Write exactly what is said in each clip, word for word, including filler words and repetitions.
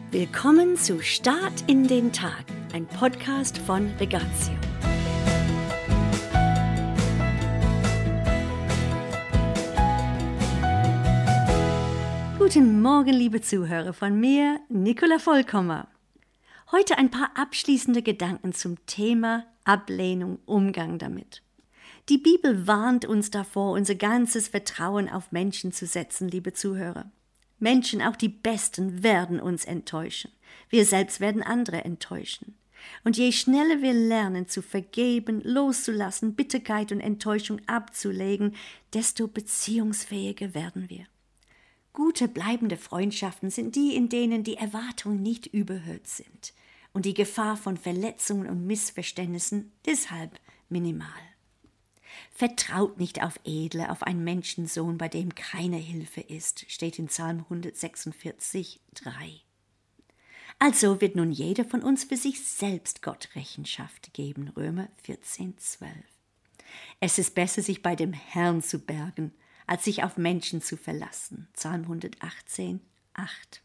Willkommen zu Start in den Tag, ein Podcast von Regatio. Guten Morgen, liebe Zuhörer, von mir, Nicola Vollkommer. Heute ein paar abschließende Gedanken zum Thema Ablehnung, Umgang damit. Die Bibel warnt uns davor, unser ganzes Vertrauen auf Menschen zu setzen, liebe Zuhörer. Menschen, auch die Besten, werden uns enttäuschen. Wir selbst werden andere enttäuschen. Und je schneller wir lernen zu vergeben, loszulassen, Bitterkeit und Enttäuschung abzulegen, desto beziehungsfähiger werden wir. Gute, bleibende Freundschaften sind die, in denen die Erwartungen nicht überhöht sind und die Gefahr von Verletzungen und Missverständnissen deshalb minimal. Vertraut nicht auf Edle, auf einen Menschensohn, bei dem keine Hilfe ist, steht in Psalm hundertsechsundvierzig, drei. Also wird nun jeder von uns für sich selbst Gott Rechenschaft geben, Römer vierzehn, zwölf. Es ist besser, sich bei dem Herrn zu bergen, als sich auf Menschen zu verlassen, Psalm hundertachtzehn, acht.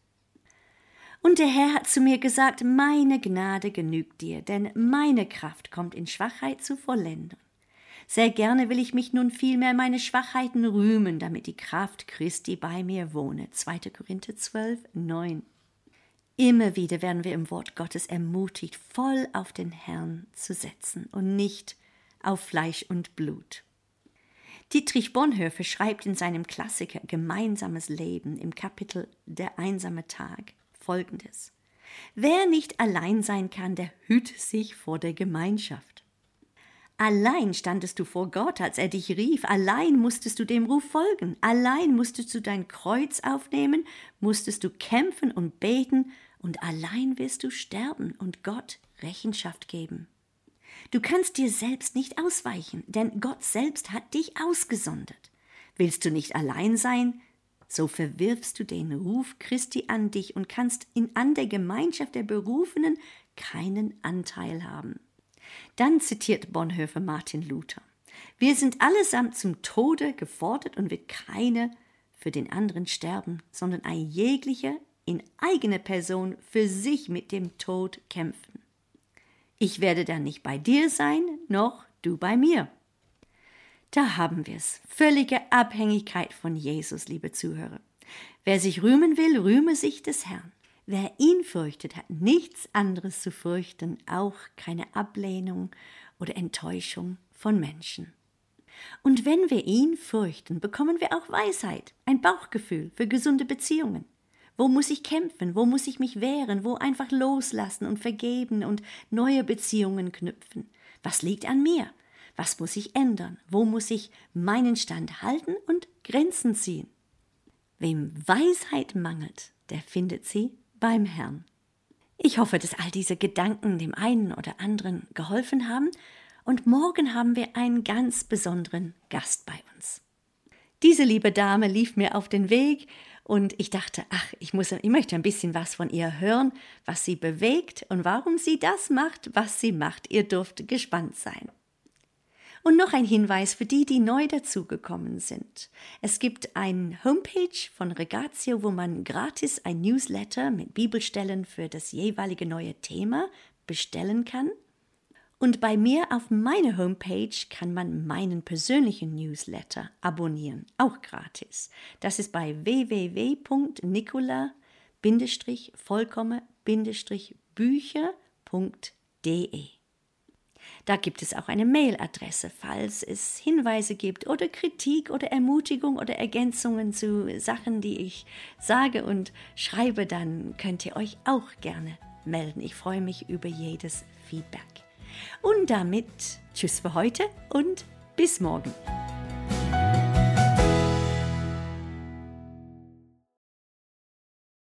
Und der Herr hat zu mir gesagt, meine Gnade genügt dir, denn meine Kraft kommt in Schwachheit zur Vollendung. Sehr gerne will ich mich nun vielmehr meine Schwachheiten rühmen, damit die Kraft Christi bei mir wohne. zweiter Korinther zwölf, neun. Immer wieder werden wir im Wort Gottes ermutigt, voll auf den Herrn zu setzen und nicht auf Fleisch und Blut. Dietrich Bonhoeffer schreibt in seinem Klassiker Gemeinsames Leben im Kapitel Der einsame Tag Folgendes: Wer nicht allein sein kann, der hüte sich vor der Gemeinschaft. Allein standest du vor Gott, als er dich rief. Allein musstest du dem Ruf folgen. Allein musstest du dein Kreuz aufnehmen, musstest du kämpfen und beten und allein wirst du sterben und Gott Rechenschaft geben. Du kannst dir selbst nicht ausweichen, denn Gott selbst hat dich ausgesondert. Willst du nicht allein sein, so verwirfst du den Ruf Christi an dich und kannst in an der Gemeinschaft der Berufenen keinen Anteil haben. Dann zitiert Bonhoeffer Martin Luther: Wir sind allesamt zum Tode gefordert und wird keiner für den anderen sterben, sondern ein jeglicher in eigener Person für sich mit dem Tod kämpfen. Ich werde dann nicht bei dir sein, noch du bei mir. Da haben wir es. Völlige Abhängigkeit von Jesus, liebe Zuhörer. Wer sich rühmen will, rühme sich des Herrn. Wer ihn fürchtet, hat nichts anderes zu fürchten, auch keine Ablehnung oder Enttäuschung von Menschen. Und wenn wir ihn fürchten, bekommen wir auch Weisheit, ein Bauchgefühl für gesunde Beziehungen. Wo muss ich kämpfen, wo muss ich mich wehren, wo einfach loslassen und vergeben und neue Beziehungen knüpfen? Was liegt an mir? Was muss ich ändern? Wo muss ich meinen Stand halten und Grenzen ziehen? Wem Weisheit mangelt, der findet sie beim Herrn. Ich hoffe, dass all diese Gedanken dem einen oder anderen geholfen haben und morgen haben wir einen ganz besonderen Gast bei uns. Diese liebe Dame lief mir auf den Weg und ich dachte, ach, ich, muss, ich möchte ein bisschen was von ihr hören, was sie bewegt und warum sie das macht, was sie macht. Ihr dürft gespannt sein. Und noch ein Hinweis für die, die neu dazugekommen sind. Es gibt eine Homepage von Regatio, wo man gratis ein Newsletter mit Bibelstellen für das jeweilige neue Thema bestellen kann. Und bei mir auf meiner Homepage kann man meinen persönlichen Newsletter abonnieren, auch gratis. Das ist bei w w w punkt nicola vollkommen bücher punkt d e. Da gibt es auch eine Mailadresse, falls es Hinweise gibt oder Kritik oder Ermutigung oder Ergänzungen zu Sachen, die ich sage und schreibe, dann könnt ihr euch auch gerne melden. Ich freue mich über jedes Feedback. Und damit tschüss für heute und bis morgen.